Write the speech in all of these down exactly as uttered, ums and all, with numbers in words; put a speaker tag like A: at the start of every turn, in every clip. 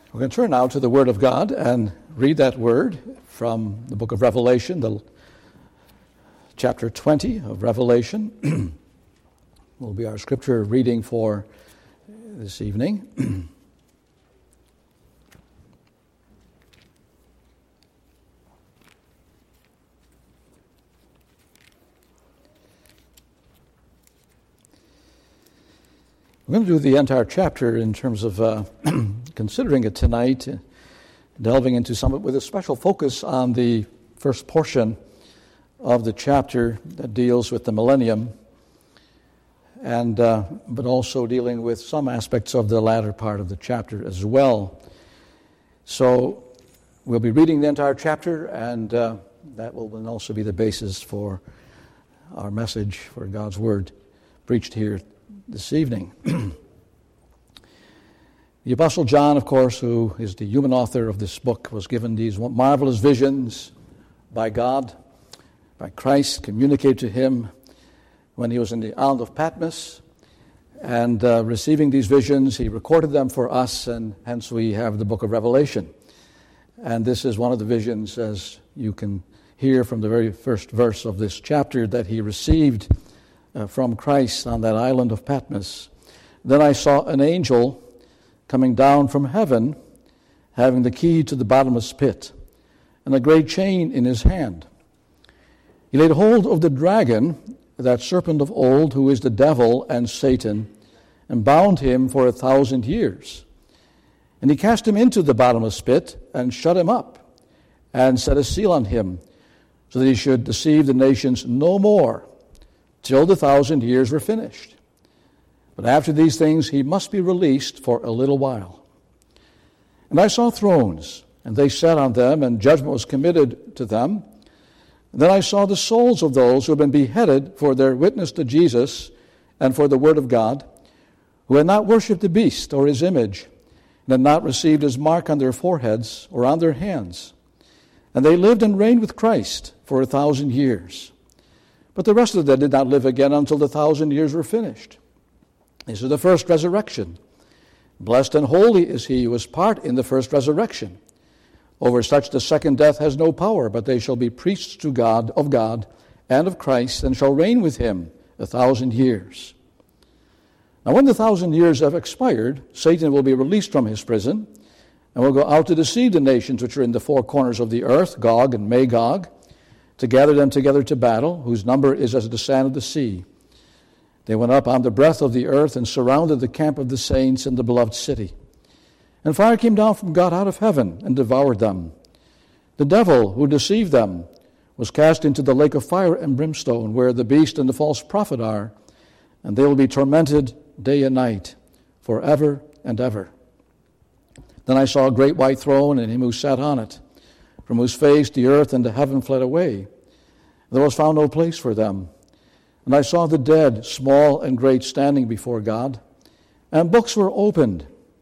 A: We're going to turn now to the Word of God and read that Word from the book of Revelation, the chapter twenty of Revelation. Will be our scripture reading for this evening. We're going to do the entire chapter in terms of uh, considering it tonight, delving into some of it with a special focus on the first portion of the chapter that deals with the millennium, and uh, but also dealing with some aspects of the latter part of the chapter as well. So we'll be reading the entire chapter, and uh, that will then also be the basis for our message, for God's Word preached here this evening. The Apostle John, of course, who is the human author of this book, was given these marvelous visions by God, by Christ, communicated to him when he was in the island of Patmos. And uh, receiving these visions, he recorded them for us, and hence we have the book of Revelation. And this is one of the visions, as you can hear from the very first verse of this chapter, that he received uh, from Christ on that island of Patmos. Then I saw an angel coming down from heaven, having the key to the bottomless pit, and a great chain in his hand. He laid hold of the dragon, that serpent of old, who is the devil and Satan, and bound him for a thousand years. And he cast him into the bottomless pit, and shut him up, and set a seal on him, so that he should deceive the nations no more, till the thousand years were finished. But after these things he must be released for a little while. And I saw thrones, and they sat on them, and judgment was committed to them. And then I saw the souls of those who had been beheaded for their witness to Jesus and for the word of God, who had not worshipped the beast or his image, and had not received his mark on their foreheads or on their hands. And they lived and reigned with Christ for a thousand years. But the rest of them did not live again until the thousand years were finished. This is the first resurrection. Blessed and holy is he who is part in the first resurrection. Over such the second death has no power, but they shall be priests to God, of God, and of Christ, and shall reign with him a thousand years. Now when the thousand years have expired, Satan will be released from his prison, and will go out to deceive the nations which are in the four corners of the earth, Gog and Magog, to gather them together to battle, whose number is as the sand of the sea. They went up on the breadth of the earth and surrounded the camp of the saints in the beloved city. And fire came down from God out of heaven and devoured them. The devil who deceived them was cast into the lake of fire and brimstone, where the beast and the false prophet are, and they will be tormented day and night, forever and ever. Then I saw a great white throne, and him who sat on it, from whose face the earth and the heaven fled away. There was found no place for them. And I saw the dead, small and great, standing before God, and books were opened.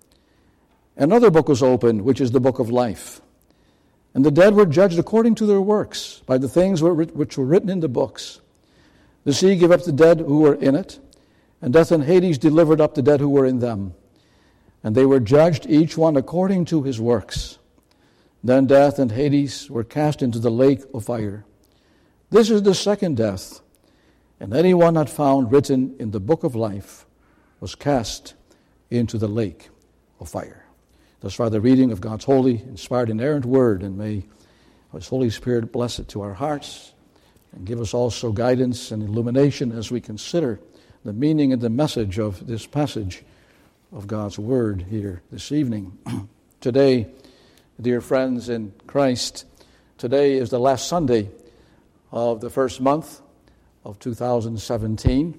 A: Another book was opened, which is the book of life. And the dead were judged according to their works, by the things which were written in the books. The sea gave up the dead who were in it, and death and Hades delivered up the dead who were in them. And they were judged, each one according to his works. Then death and Hades were cast into the lake of fire. This is the second death. And anyone not found written in the book of life was cast into the lake of fire. Thus far the reading of God's holy, inspired, inerrant word, and may His Holy Spirit bless it to our hearts and give us also guidance and illumination as we consider the meaning and the message of this passage of God's word here this evening. Today, dear friends in Christ, today is the last Sunday of the first month of two thousand seventeen,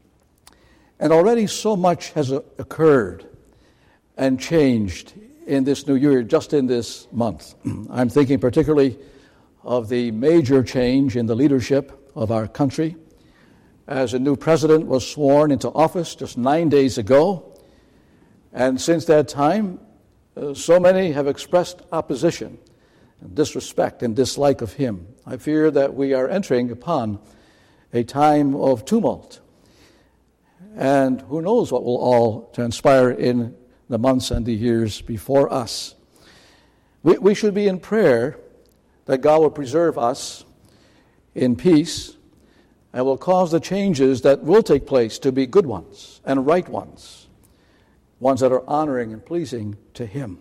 A: and already so much has occurred and changed in this new year, just in this month. I'm thinking particularly of the major change in the leadership of our country, as a new president was sworn into office just nine days ago, and since that time, uh, so many have expressed opposition, and disrespect, and dislike of him. I fear that we are entering upon a time of tumult. And who knows what will all transpire in the months and the years before us. We, we should be in prayer that God will preserve us in peace and will cause the changes that will take place to be good ones and right ones, ones that are honoring and pleasing to Him.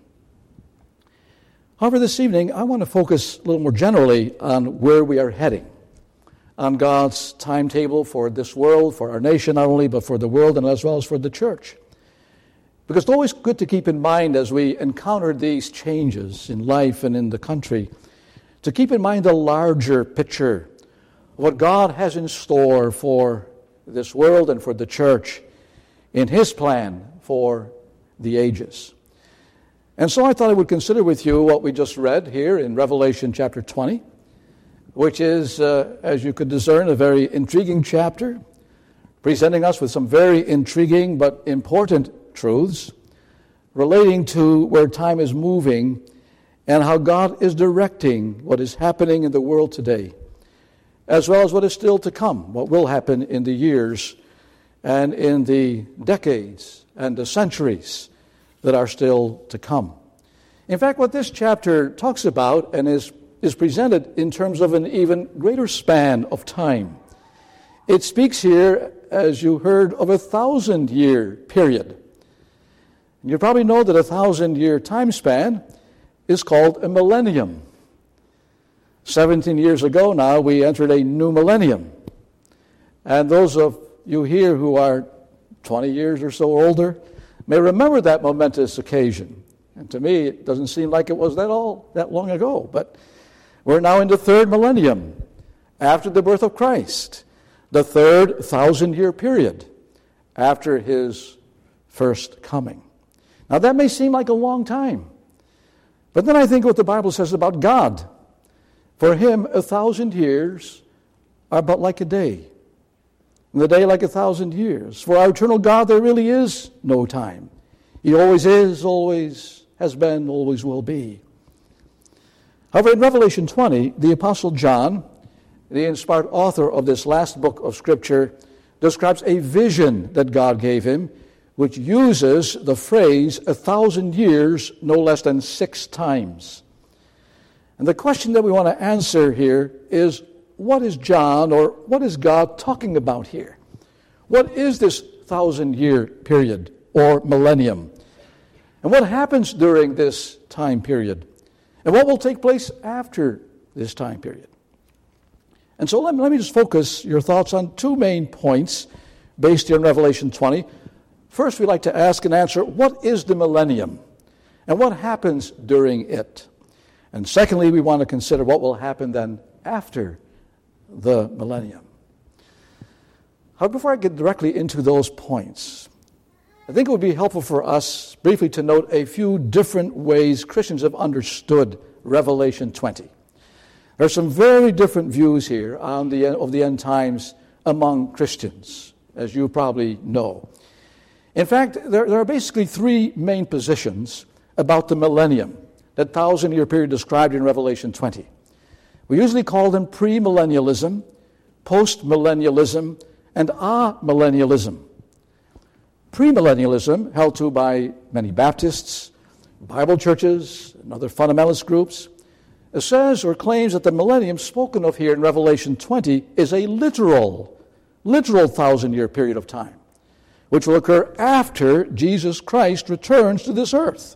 A: However, this evening, I want to focus a little more generally on where we are heading, on God's timetable for this world, for our nation not only, but for the world and as well as for the church. Because it's always good to keep in mind as we encounter these changes in life and in the country, to keep in mind the larger picture of what God has in store for this world and for the church in His plan for the ages. And so I thought I would consider with you what we just read here in Revelation chapter twenty, which is, uh, as you could discern, a very intriguing chapter, presenting us with some very intriguing but important truths relating to where time is moving and how God is directing what is happening in the world today, as well as what is still to come, what will happen in the years and in the decades and the centuries that are still to come. In fact, what this chapter talks about and is, is presented in terms of an even greater span of time. It speaks here, as you heard, of a thousand-year period. You probably know that a thousand-year time span is called a millennium. Seventeen years ago now, we entered a new millennium. And those of you here who are twenty years or so older may remember that momentous occasion. And to me, it doesn't seem like it was that all that long ago. But we're now in the third millennium, after the birth of Christ, the third thousand-year period after His first coming. Now, that may seem like a long time. But then I think what the Bible says about God. For Him, a thousand years are but like a day, and the day like a thousand years. For our eternal God, there really is no time. He always is, always has been, always will be. However, in Revelation twenty, the Apostle John, the inspired author of this last book of Scripture, describes a vision that God gave him, which uses the phrase a thousand years no less than six times. And the question that we want to answer here is, what is John or what is God talking about here? What is this thousand-year period or millennium? And what happens during this time period? And what will take place after this time period? And so let me, let me just focus your thoughts on two main points based here in Revelation twenty. First, we'd like to ask and answer, what is the millennium? And what happens during it? And secondly, we want to consider what will happen then after the millennium. However, before I get directly into those points, I think it would be helpful for us briefly to note a few different ways Christians have understood Revelation twenty. There are some very different views here on the of the end times among Christians, as you probably know. In fact, there, there are basically three main positions about the millennium, that thousand-year period described in Revelation twenty. We usually call them premillennialism, postmillennialism, and amillennialism. Premillennialism, held to by many Baptists, Bible churches, and other fundamentalist groups, says or claims that the millennium spoken of here in Revelation twenty is a literal, literal thousand-year period of time, which will occur after Jesus Christ returns to this earth.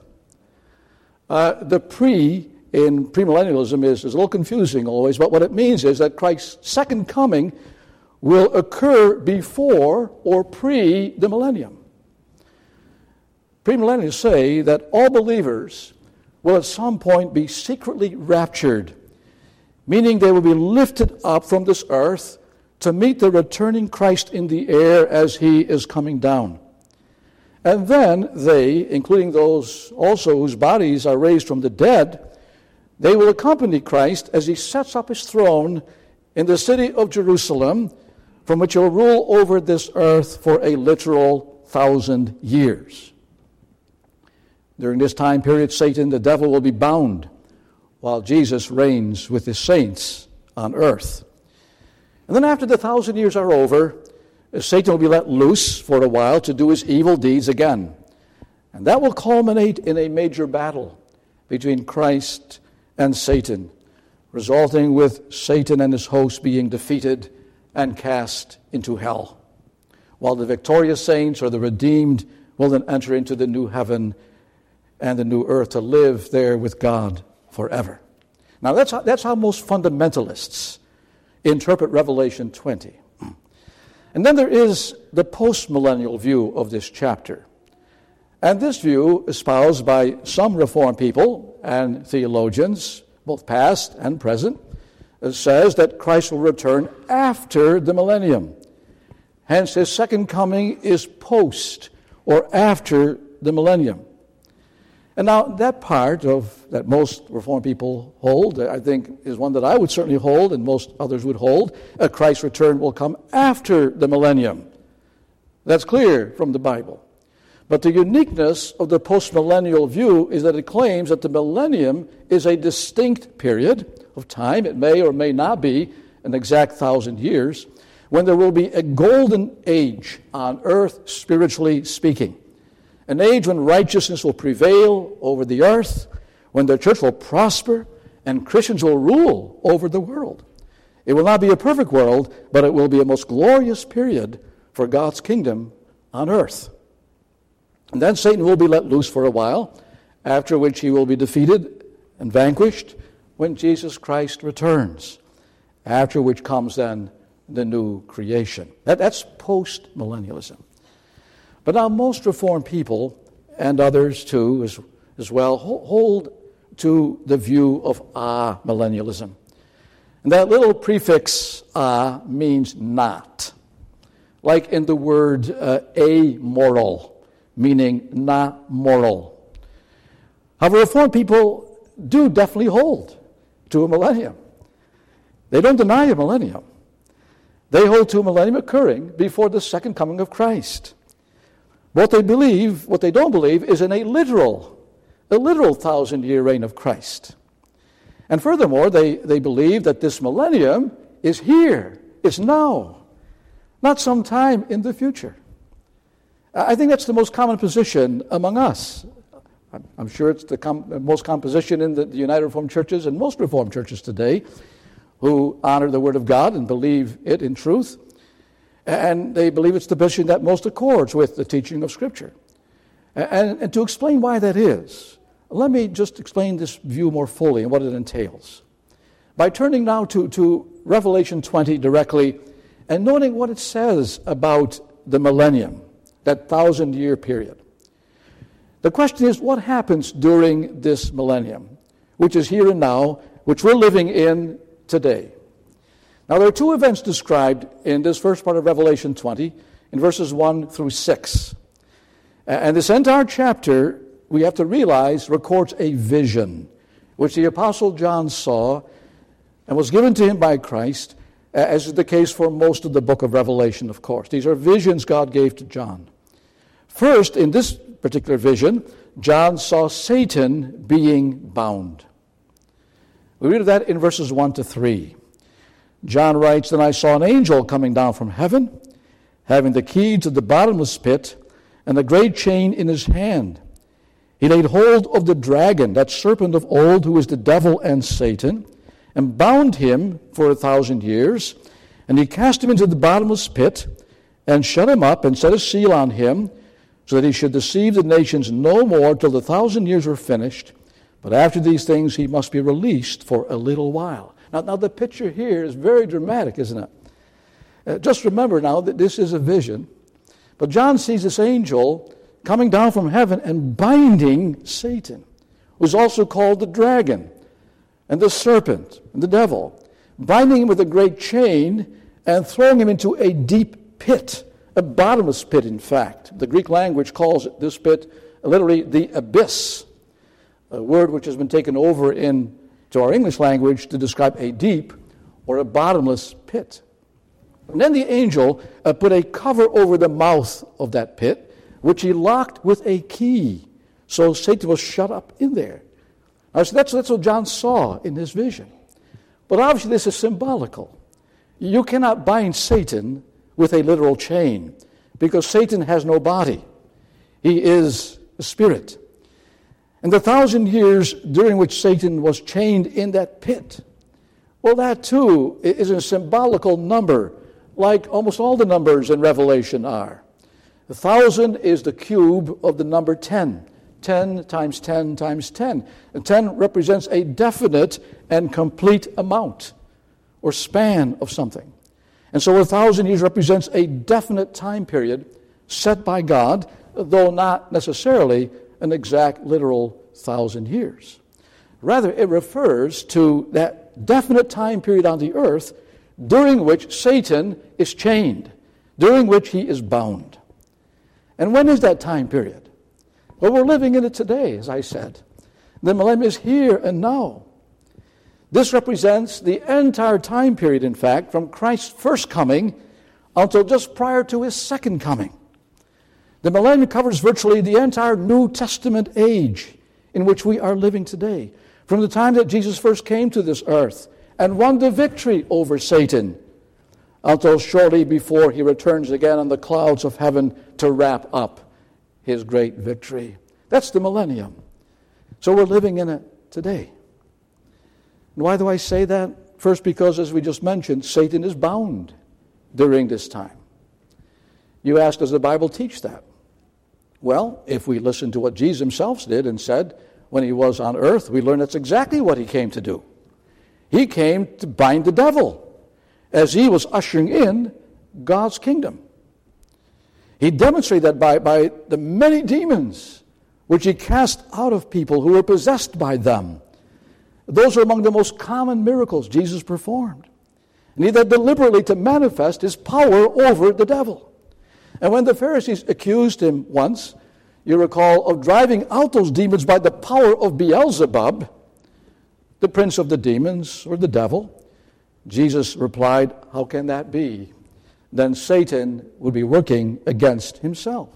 A: Uh, the pre in premillennialism is, is a little confusing always, but what it means is that Christ's second coming will occur before or pre the millennium. Premillennialists say that all believers will at some point be secretly raptured, meaning they will be lifted up from this earth to meet the returning Christ in the air as He is coming down. And then they, including those also whose bodies are raised from the dead, they will accompany Christ as He sets up His throne in the city of Jerusalem, from which He will rule over this earth for a literal thousand years. During this time period, Satan, the devil, will be bound while Jesus reigns with His saints on earth. And then after the thousand years are over, Satan will be let loose for a while to do his evil deeds again. And that will culminate in a major battle between Christ and Satan, resulting with Satan and his host being defeated and cast into hell, while the victorious saints or the redeemed will then enter into the new heaven and the new earth to live there with God forever. Now that's how, that's how most fundamentalists interpret Revelation twenty. And then there is the postmillennial view of this chapter. And this view, espoused by some Reformed people and theologians, both past and present, says that Christ will return after the millennium. Hence, his second coming is post or after the millennium. And now that part of that most Reformed people hold, I think, is one that I would certainly hold and most others would hold. A Christ's return will come after the millennium. That's clear from the Bible. But the uniqueness of the postmillennial view is that it claims that the millennium is a distinct period of time. It may or may not be an exact thousand years, when there will be a golden age on earth, spiritually speaking. An age when righteousness will prevail over the earth, when the church will prosper, and Christians will rule over the world. It will not be a perfect world, but it will be a most glorious period for God's kingdom on earth. And then Satan will be let loose for a while, after which he will be defeated and vanquished when Jesus Christ returns, after which comes then the new creation. That, that's post-millennialism. But now most Reformed people, and others too as, as well, hold to the view of amillennialism. And that little prefix "a" means not, like in the word uh, amoral, meaning not moral. However, Reformed people do definitely hold to a millennium. They don't deny a millennium. They hold to a millennium occurring before the second coming of Christ. What they believe, what they don't believe, is in a literal, a literal thousand-year reign of Christ. And furthermore, they, they believe that this millennium is here, it's now, not sometime in the future. I think that's the most common position among us. I'm sure it's the com- most common position in the, the United Reformed churches and most Reformed churches today, who honor the Word of God and believe it in truth. And they believe it's the position that most accords with the teaching of Scripture. And, and to explain why that is, let me just explain this view more fully and what it entails. By turning now to, to Revelation twenty directly and noting what it says about the millennium, that thousand-year period. The question is, what happens during this millennium, which is here and now, which we're living in today? Now, there are two events described in this first part of Revelation twenty, in verses one through six. And this entire chapter, we have to realize, records a vision, which the Apostle John saw and was given to him by Christ, as is the case for most of the book of Revelation, of course. These are visions God gave to John. First, in this particular vision, John saw Satan being bound. We read of that in verses one to three. John writes, "Then I saw an angel coming down from heaven, having the key to the bottomless pit and a great chain in his hand. He laid hold of the dragon, that serpent of old, who is the devil and Satan, and bound him for a thousand years. And he cast him into the bottomless pit and shut him up and set a seal on him, so that he should deceive the nations no more till the thousand years were finished. But after these things he must be released for a little while." Now, now the picture here is very dramatic, isn't it? Uh, just remember now that this is a vision. But John sees this angel coming down from heaven and binding Satan, who's also called the dragon and the serpent and the devil, binding him with a great chain and throwing him into a deep pit, a bottomless pit, in fact. The Greek language calls it, this pit, literally the abyss, a word which has been taken over in to our English language to describe a deep or a bottomless pit. And then the angel uh, put a cover over the mouth of that pit, which he locked with a key, so Satan was shut up in there. Now, so that's, that's what John saw in his vision. But obviously this is symbolical. You cannot bind Satan with a literal chain, because Satan has no body. He is spirit. And the thousand years during which Satan was chained in that pit, well, that too is a symbolical number, like almost all the numbers in Revelation are. The thousand is the cube of the number ten. ten times ten times ten. And ten represents a definite and complete amount or span of something. And so a thousand years represents a definite time period set by God, though not necessarily an exact literal thousand years. Rather, it refers to that definite time period on the earth during which Satan is chained, during which he is bound. And when is that time period? Well, we're living in it today, as I said. The millennium is here and now. This represents the entire time period, in fact, from Christ's first coming until just prior to his second coming. The millennium covers virtually the entire New Testament age in which we are living today, from the time that Jesus first came to this earth and won the victory over Satan until shortly before he returns again on the clouds of heaven to wrap up his great victory. That's the millennium. So we're living in it today. And why do I say that? First, because, as we just mentioned, Satan is bound during this time. You ask, does the Bible teach that? Well, if we listen to what Jesus himself did and said when he was on earth, we learn that's exactly what he came to do. He came to bind the devil as he was ushering in God's kingdom. He demonstrated that by, by the many demons which he cast out of people who were possessed by them. Those are among the most common miracles Jesus performed. And he did deliberately to manifest his power over the devil. And when the Pharisees accused him once, you recall, of driving out those demons by the power of Beelzebub, the prince of the demons, or the devil, Jesus replied, how can that be? Then Satan would be working against himself.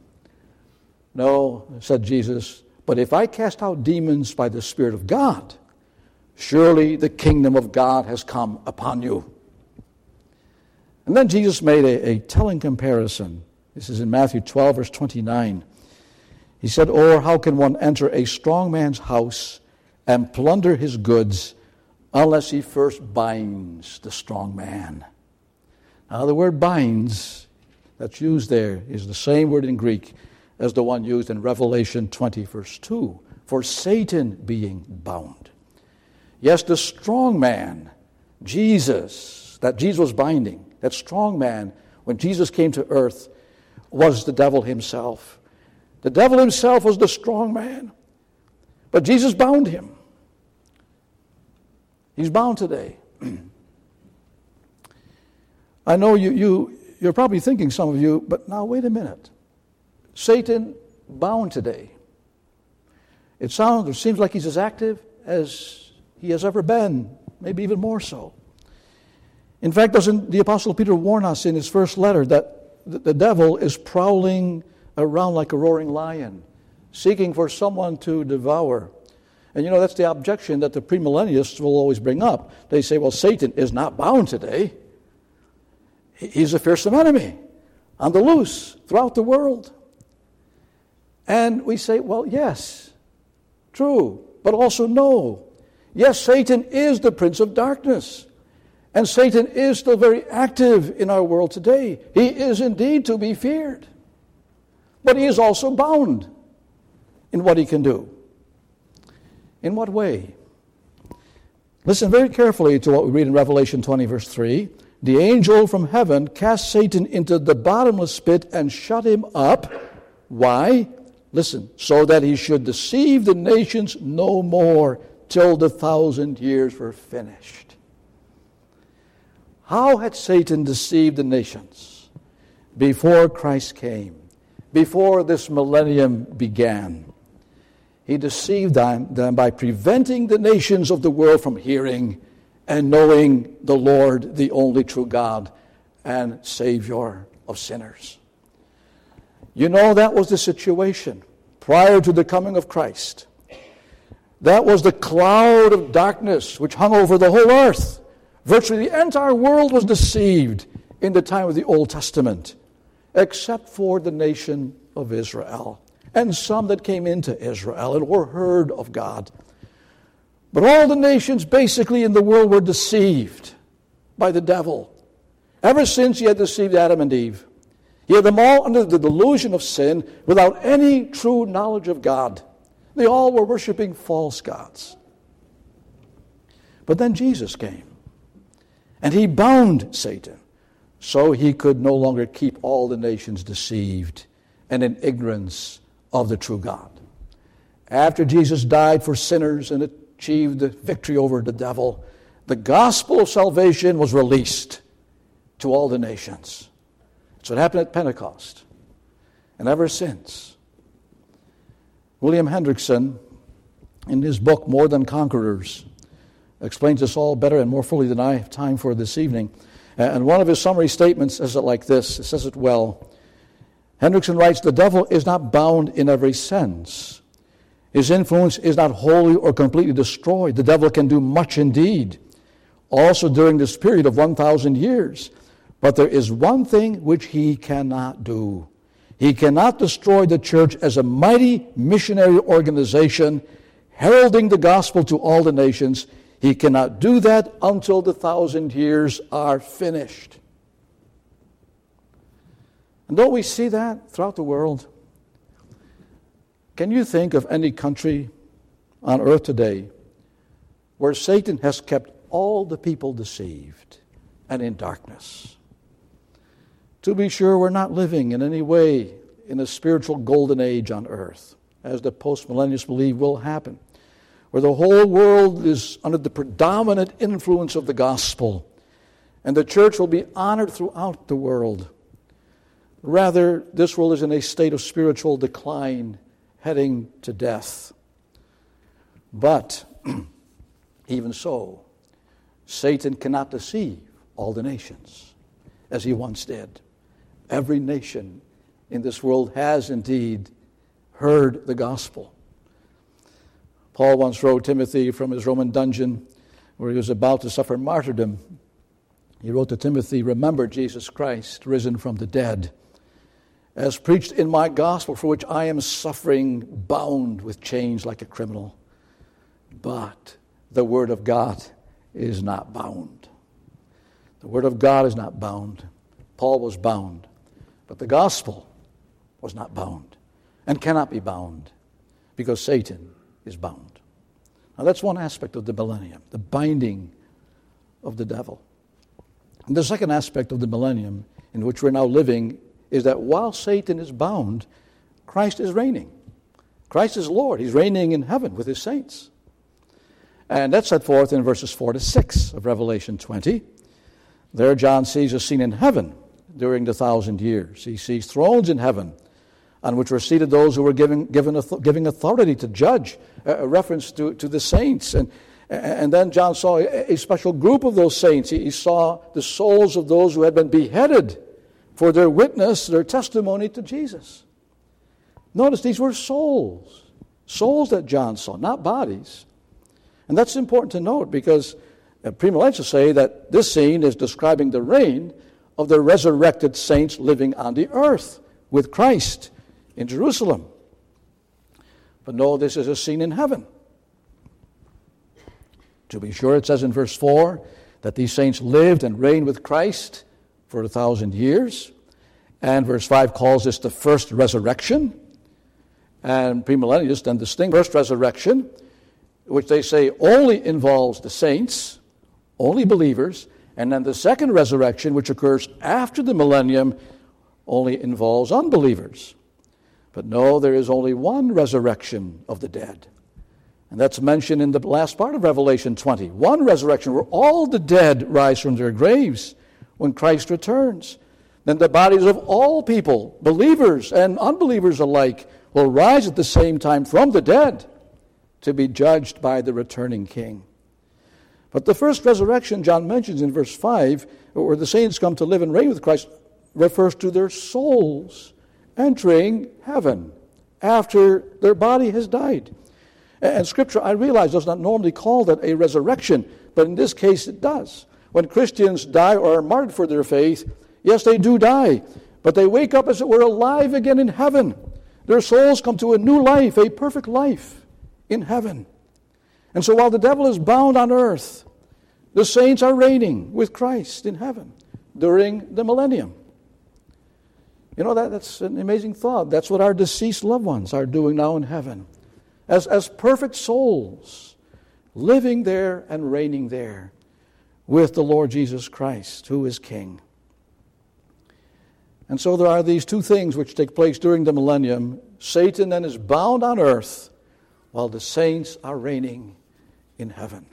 A: No, said Jesus, but if I cast out demons by the Spirit of God, surely the kingdom of God has come upon you. And then Jesus made a, a telling comparison. This is in Matthew twelve, verse twenty-nine. He said, or how can one enter a strong man's house and plunder his goods unless he first binds the strong man? Now the word binds that's used there is the same word in Greek as the one used in Revelation twenty, verse two, for Satan being bound. Yes, the strong man, Jesus, that Jesus was binding, that strong man, when Jesus came to earth, was the devil himself. The devil himself was the strong man. But Jesus bound him. He's bound today. I know you, you, you're probably thinking, some of you, but now wait a minute. Satan bound today. It sounds, it seems like he's as active as he has ever been, maybe even more so. In fact, doesn't the Apostle Peter warn us in his first letter that the devil is prowling around like a roaring lion, seeking for someone to devour? And you know, that's the objection that the premillennialists will always bring up. They say, well, Satan is not bound today. He's a fearsome enemy on the loose throughout the world. And we say, well, yes, true, but also no. Yes, Satan is the prince of darkness. And Satan is still very active in our world today. He is indeed to be feared. But he is also bound in what he can do. In what way? Listen very carefully to what we read in Revelation twenty, verse three. The angel from heaven cast Satan into the bottomless pit and shut him up. Why? Listen, so that he should deceive the nations no more till the thousand years were finished. How had Satan deceived the nations before Christ came, before this millennium began? He deceived them, them by preventing the nations of the world from hearing and knowing the Lord, the only true God and Savior of sinners. You know, that was the situation prior to the coming of Christ. That was the cloud of darkness which hung over the whole earth. Virtually the entire world was deceived in the time of the Old Testament, except for the nation of Israel. and some that came into Israel and were heard of God. But all the nations basically in the world were deceived by the devil. Ever since he had deceived Adam and Eve, he had them all under the delusion of sin without any true knowledge of God. They all were worshiping false gods. But then Jesus came, and he bound Satan so he could no longer keep all the nations deceived and in ignorance of the true God. After Jesus died for sinners and achieved the victory over the devil, the gospel of salvation was released to all the nations. That's what happened at Pentecost. And ever since, William Hendrickson, in his book, More Than Conquerors, explains this all better and more fully than I have time for this evening. And one of his summary statements says it like this. It says it well. Hendrickson writes, "The devil is not bound in every sense. His influence is not wholly or completely destroyed. The devil can do much indeed, also during this period of one thousand years. But there is one thing which he cannot do. He cannot destroy the church as a mighty missionary organization heralding the gospel to all the nations. He cannot do that until the thousand years are finished." And don't we see that throughout the world? Can you think of any country on earth today where Satan has kept all the people deceived and in darkness? To be sure, we're not living in any way in a spiritual golden age on earth, as the postmillennialists believe will happen, where the whole world is under the predominant influence of the gospel, and the church will be honored throughout the world. Rather, this world is in a state of spiritual decline, heading to death. But, even so, Satan cannot deceive all the nations, as he once did. Every nation in this world has indeed heard the gospel. Paul once wrote Timothy from his Roman dungeon, where he was about to suffer martyrdom. He wrote to Timothy, "Remember Jesus Christ, risen from the dead, as preached in my gospel, for which I am suffering, bound with chains like a criminal. But the word of God is not bound." The word of God is not bound. Paul was bound, but the gospel was not bound and cannot be bound because Satan is bound. Now that's one aspect of the millennium, the binding of the devil. And the second aspect of the millennium in which we're now living is that while Satan is bound, Christ is reigning. Christ is Lord. He's reigning in heaven with his saints. And that's set forth in verses four to six of Revelation twenty. There John sees a scene in heaven during the thousand years. He sees thrones in heaven on which were seated those who were given, given, giving authority to judge, a reference to, to the saints. And, and then John saw a, a special group of those saints. He, he saw the souls of those who had been beheaded for their witness, their testimony to Jesus. Notice these were souls. Souls that John saw, not bodies. And that's important to note because premillennialists say that this scene is describing the reign of the resurrected saints living on the earth with Christ in Jerusalem. But no, this is a scene in heaven. To be sure, it says in verse four that these saints lived and reigned with Christ for a thousand years. And verse five calls this the first resurrection. And premillennialists then distinguish first resurrection, which they say only involves the saints, only believers, and then the second resurrection, which occurs after the millennium, only involves unbelievers. But no, there is only one resurrection of the dead. And that's mentioned in the last part of Revelation twenty. One resurrection where all the dead rise from their graves when Christ returns. Then the bodies of all people, believers and unbelievers alike, will rise at the same time from the dead to be judged by the returning King. But the first resurrection John mentions in verse five, where the saints come to live and reign with Christ, refers to their souls entering heaven after their body has died. And Scripture, I realize, does not normally call that a resurrection, but in this case it does. When Christians die or are martyred for their faith, yes, they do die, but they wake up, as it were, alive again in heaven. Their souls come to a new life, a perfect life in heaven. And so while the devil is bound on earth, the saints are reigning with Christ in heaven during the millennium. You know, that, that's an amazing thought. That's what our deceased loved ones are doing now in heaven. As, as perfect souls, living there and reigning there with the Lord Jesus Christ, who is King. And so there are these two things which take place during the millennium. Satan then is bound on earth, while the saints are reigning in heaven.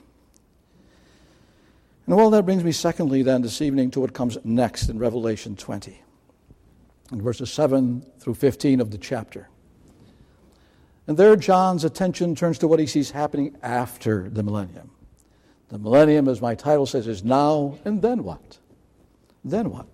A: And well, that brings me secondly then this evening to what comes next in Revelation twenty. In verses seven through fifteen of the chapter. And there John's attention turns to what he sees happening after the millennium. The millennium, as my title says, is now, and then what? Then what?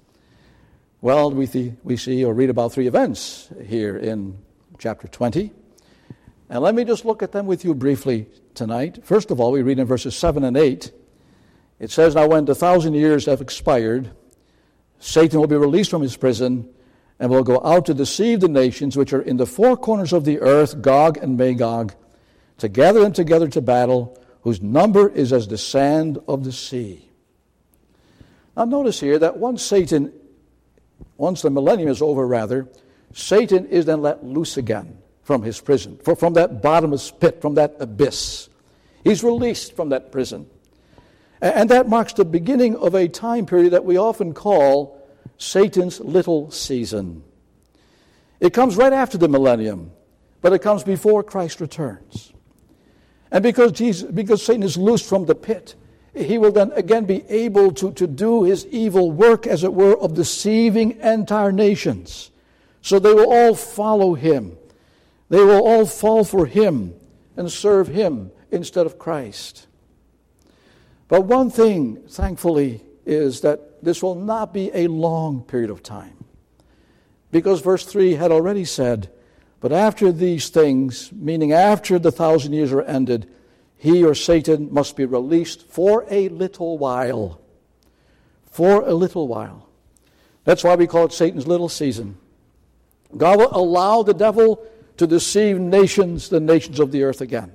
A: Well, we, th- we see or read about three events here in chapter twenty. And let me just look at them with you briefly tonight. First of all, we read in verses seven and eight. It says, "Now when the thousand years have expired, Satan will be released from his prison and will go out to deceive the nations which are in the four corners of the earth, Gog and Magog, to gather them together to battle, whose number is as the sand of the sea." Now notice here that once Satan, once the millennium is over rather, Satan is then let loose again from his prison, from that bottomless pit, from that abyss. He's released from that prison. And that marks the beginning of a time period that we often call Satan's little season. It comes right after the millennium, but it comes before Christ returns. And because Jesus, because Satan is loosed from the pit, he will then again be able to, to do his evil work, as it were, of deceiving entire nations. So they will all follow him. They will all fall for him and serve him instead of Christ. But one thing, thankfully, is that this will not be a long period of time. Because verse three had already said, "But after these things," meaning after the thousand years are ended, he or Satan must be released for a little while. For a little while. That's why we call it Satan's little season. God will allow the devil to deceive nations, the nations of the earth again.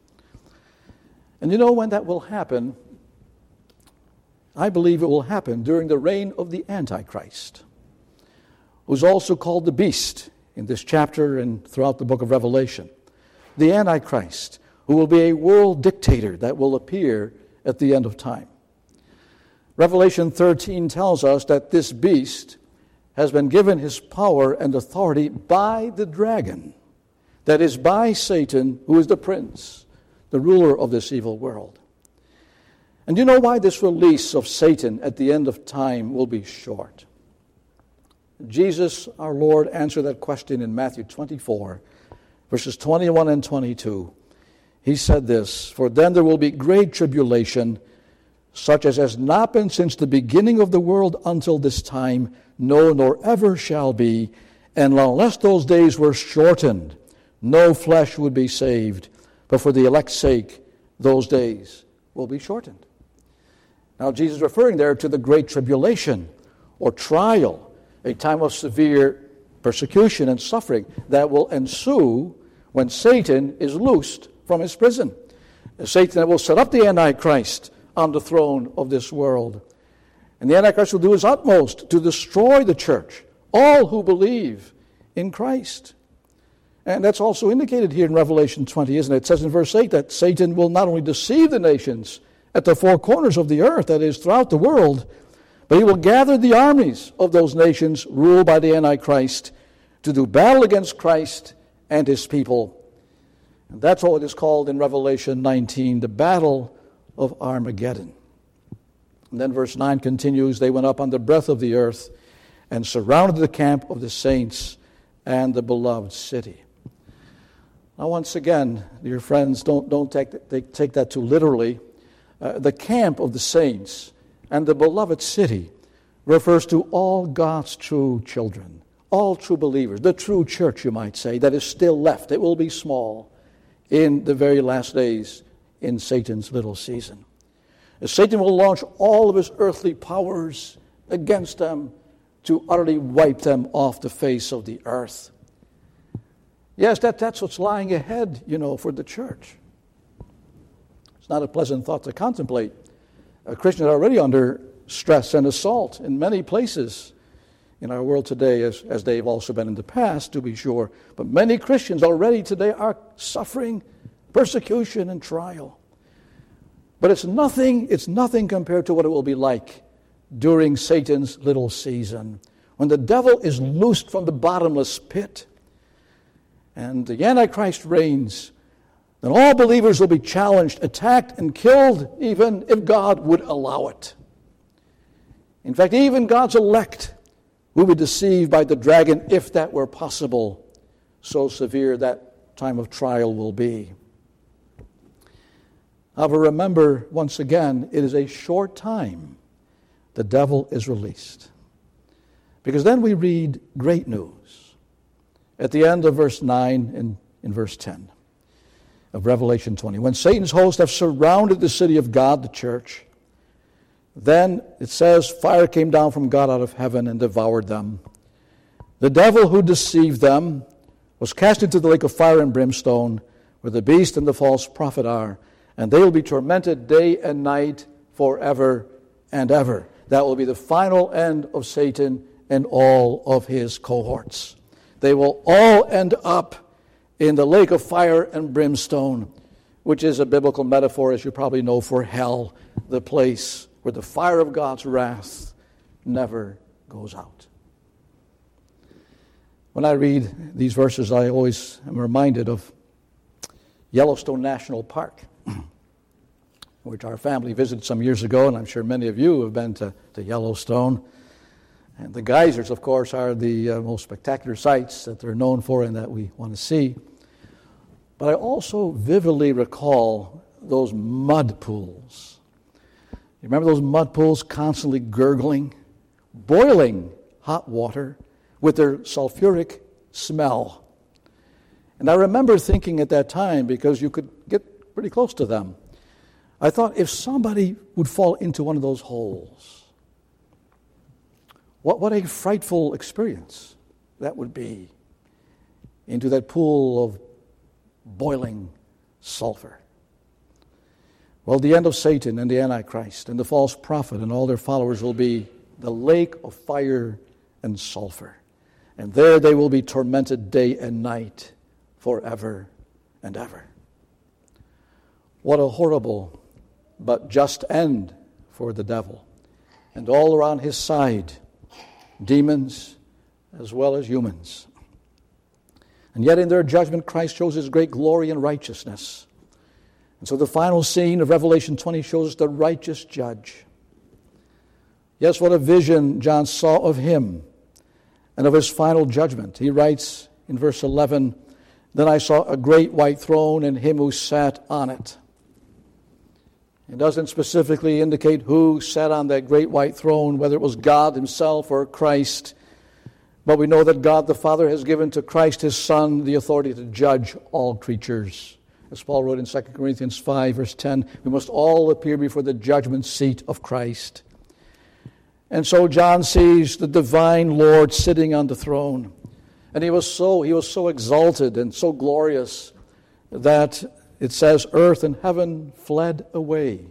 A: And you know when that will happen? I believe it will happen during the reign of the Antichrist, who's also called the beast in this chapter and throughout the book of Revelation. The Antichrist, who will be a world dictator that will appear at the end of time. Revelation thirteen tells us that this beast has been given his power and authority by the dragon, that is, by Satan, who is the prince, the ruler of this evil world. And you know why this release of Satan at the end of time will be short? Jesus, our Lord, answered that question in Matthew twenty-four, verses twenty-one and twenty-two. He said this, "For then there will be great tribulation, such as has not been since the beginning of the world until this time, no, nor ever shall be. And unless those days were shortened, no flesh would be saved. But for the elect's sake, those days will be shortened." Now, Jesus is referring there to the great tribulation or trial, a time of severe persecution and suffering that will ensue when Satan is loosed from his prison. Satan will set up the Antichrist on the throne of this world. And the Antichrist will do his utmost to destroy the church, all who believe in Christ. And that's also indicated here in Revelation twenty, isn't it? It says in verse eight that Satan will not only deceive the nations at the four corners of the earth, that is, throughout the world, but he will gather the armies of those nations ruled by the Antichrist to do battle against Christ and his people. And that's what is called in Revelation nineteen, the battle of Armageddon. And then verse nine continues, "They went up on the breadth of the earth and surrounded the camp of the saints and the beloved city." Now once again, dear friends, don't, don't take, take, take that too literally. Uh, the camp of the saints and the beloved city refers to all God's true children, all true believers, the true church, you might say, that is still left. It will be small in the very last days in Satan's little season. As Satan will launch all of his earthly powers against them to utterly wipe them off the face of the earth. Yes, that, that's what's lying ahead, you know, for the church. It's not a pleasant thought to contemplate. Uh, Christians are already under stress and assault in many places in our world today, as, as they've also been in the past, to be sure. But many Christians already today are suffering persecution and trial. But it's nothing, it's nothing compared to what it will be like during Satan's little season, when the devil is loosed from the bottomless pit and the Antichrist reigns. Then all believers will be challenged, attacked, and killed, even if God would allow it. In fact, even God's elect will be deceived by the dragon, if that were possible. So severe that time of trial will be. However, remember, once again, it is a short time the devil is released. Because then we read great news at the end of verse nine and in verse ten of Revelation twenty. When Satan's hosts have surrounded the city of God, the church, then it says, fire came down from God out of heaven and devoured them. The devil who deceived them was cast into the lake of fire and brimstone, where the beast and the false prophet are, and they will be tormented day and night forever and ever. That will be the final end of Satan and all of his cohorts. They will all end up in the lake of fire and brimstone, which is a biblical metaphor, as you probably know, for hell, the place where the fire of God's wrath never goes out. When I read these verses, I always am reminded of Yellowstone National Park, which our family visited some years ago, and I'm sure many of you have been to, to Yellowstone. And the geysers, of course, are the uh, most spectacular sights that they're known for and that we want to see. But I also vividly recall those mud pools. You remember those mud pools constantly gurgling, boiling hot water with their sulfuric smell. And I remember thinking at that time, because you could get pretty close to them, I thought, if somebody would fall into one of those holes, what, what a frightful experience that would be, into that pool of boiling sulfur. Well, the end of Satan and the Antichrist and the false prophet and all their followers will be the lake of fire and sulfur. And there they will be tormented day and night forever and ever. What a horrible but just end for the devil. And all around his side, demons as well as humans. And yet in their judgment, Christ shows his great glory and righteousness. And so the final scene of Revelation twenty shows us the righteous judge. Yes, what a vision John saw of him and of his final judgment. He writes in verse eleven, then I saw a great white throne and him who sat on it. It doesn't specifically indicate who sat on that great white throne, whether it was God himself or Christ. But we know that God the Father has given to Christ his Son the authority to judge all creatures. As Paul wrote in Second Corinthians five, verse ten, we must all appear before the judgment seat of Christ. And so John sees the divine Lord sitting on the throne. And he was so he was so exalted and so glorious that it says earth and heaven fled away.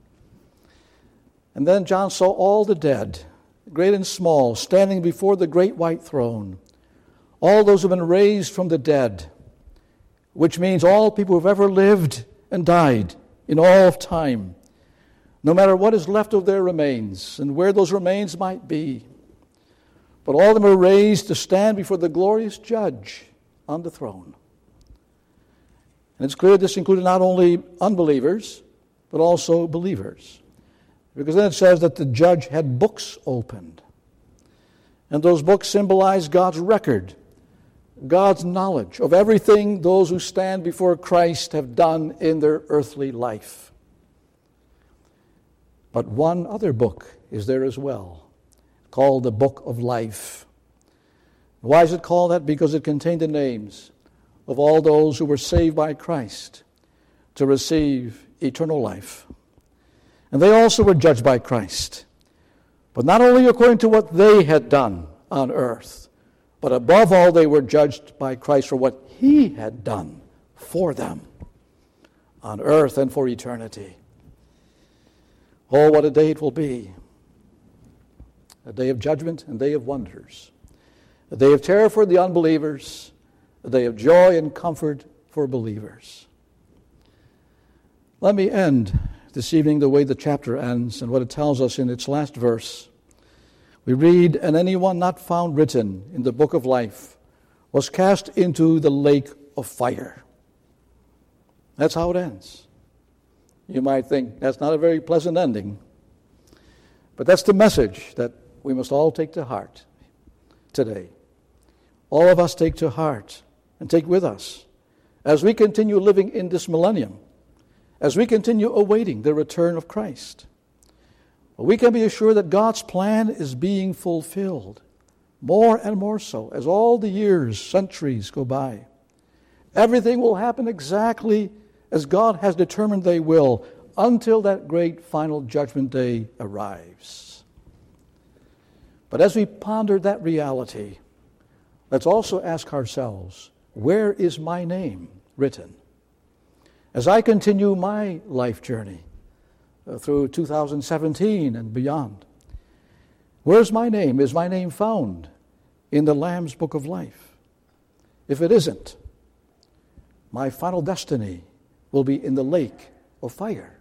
A: And then John saw all the dead, great and small, standing before the great white throne. All those who have been raised from the dead, which means all people who have ever lived and died in all of time, no matter what is left of their remains and where those remains might be. But all of them are raised to stand before the glorious judge on the throne. And it's clear this included not only unbelievers, but also believers. Because then it says that the judge had books opened. And those books symbolize God's record, God's knowledge of everything those who stand before Christ have done in their earthly life. But one other book is there as well, called the Book of Life. Why is it called that? Because it contained the names of all those who were saved by Christ to receive eternal life. And they also were judged by Christ, but not only according to what they had done on earth, but above all they were judged by Christ for what he had done for them on earth and for eternity. Oh, what a day it will be. A day of judgment and a day of wonders. A day of terror for the unbelievers. A day of joy and comfort for believers. Let me end this evening the way the chapter ends and what it tells us in its last verse. We read, "And anyone not found written in the book of life was cast into the lake of fire." That's how it ends. You might think that's not a very pleasant ending, but that's the message that we must all take to heart today. All of us take to heart and take with us as we continue living in this millennium, as we continue awaiting the return of Christ. We can be assured that God's plan is being fulfilled, more and more so, as all the years, centuries go by. Everything will happen exactly as God has determined they will, until that great final judgment day arrives. But as we ponder that reality, let's also ask ourselves, where is my name written? As I continue my life journey uh, through two thousand seventeen and beyond, where's my name? Is my name found in the Lamb's Book of Life? If it isn't, my final destiny will be in the lake of fire.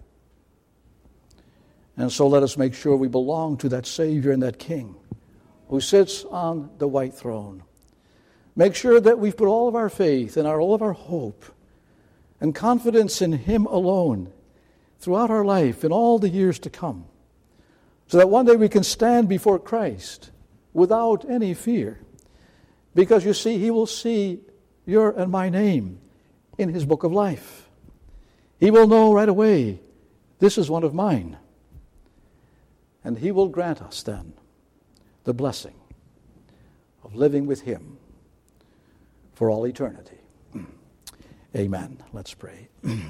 A: And so let us make sure we belong to that Savior and that King who sits on the white throne. Make sure that we've put all of our faith and our, all of our hope and confidence in Him alone throughout our life in all the years to come, so that one day we can stand before Christ without any fear. Because you see, He will see your and my name in His book of life. He will know right away, this is one of mine. And He will grant us then the blessing of living with Him for all eternity. Amen. Let's pray.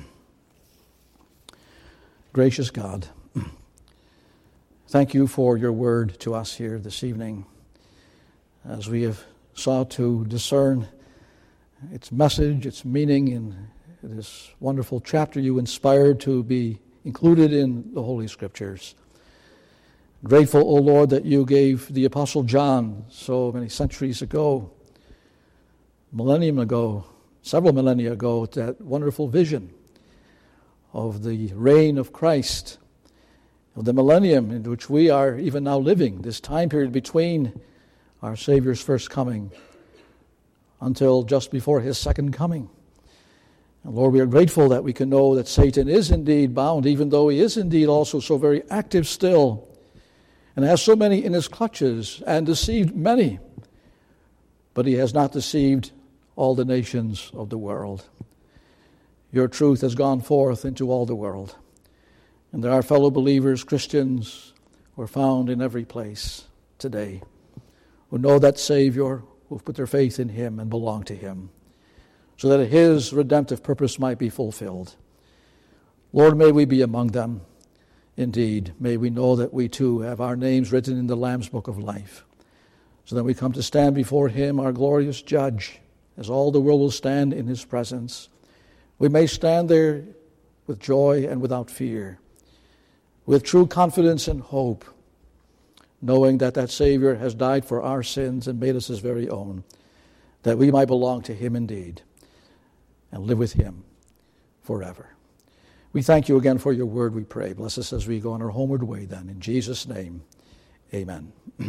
A: Gracious God, thank You for Your word to us here this evening, as we have sought to discern its message, its meaning in this wonderful chapter You inspired to be included in the Holy Scriptures. Grateful, O Lord, that You gave the Apostle John so many centuries ago, millennium ago, several millennia ago, that wonderful vision of the reign of Christ, of the millennium in which we are even now living, this time period between our Savior's first coming until just before His second coming. And Lord, we are grateful that we can know that Satan is indeed bound, even though he is indeed also so very active still, and has so many in his clutches, and deceived many. But he has not deceived all the nations of the world. Your truth has gone forth into all the world. And there are fellow believers, Christians, who are found in every place today, who know that Savior, who have put their faith in Him and belong to Him, so that His redemptive purpose might be fulfilled. Lord, may we be among them. Indeed, may we know that we too have our names written in the Lamb's Book of Life, so that we come to stand before Him, our glorious Judge, as all the world will stand in His presence. We may stand there with joy and without fear, with true confidence and hope, knowing that that Savior has died for our sins and made us His very own, that we might belong to Him indeed and live with Him forever. We thank You again for Your word, we pray. Bless us as we go on our homeward way then. In Jesus' name, amen.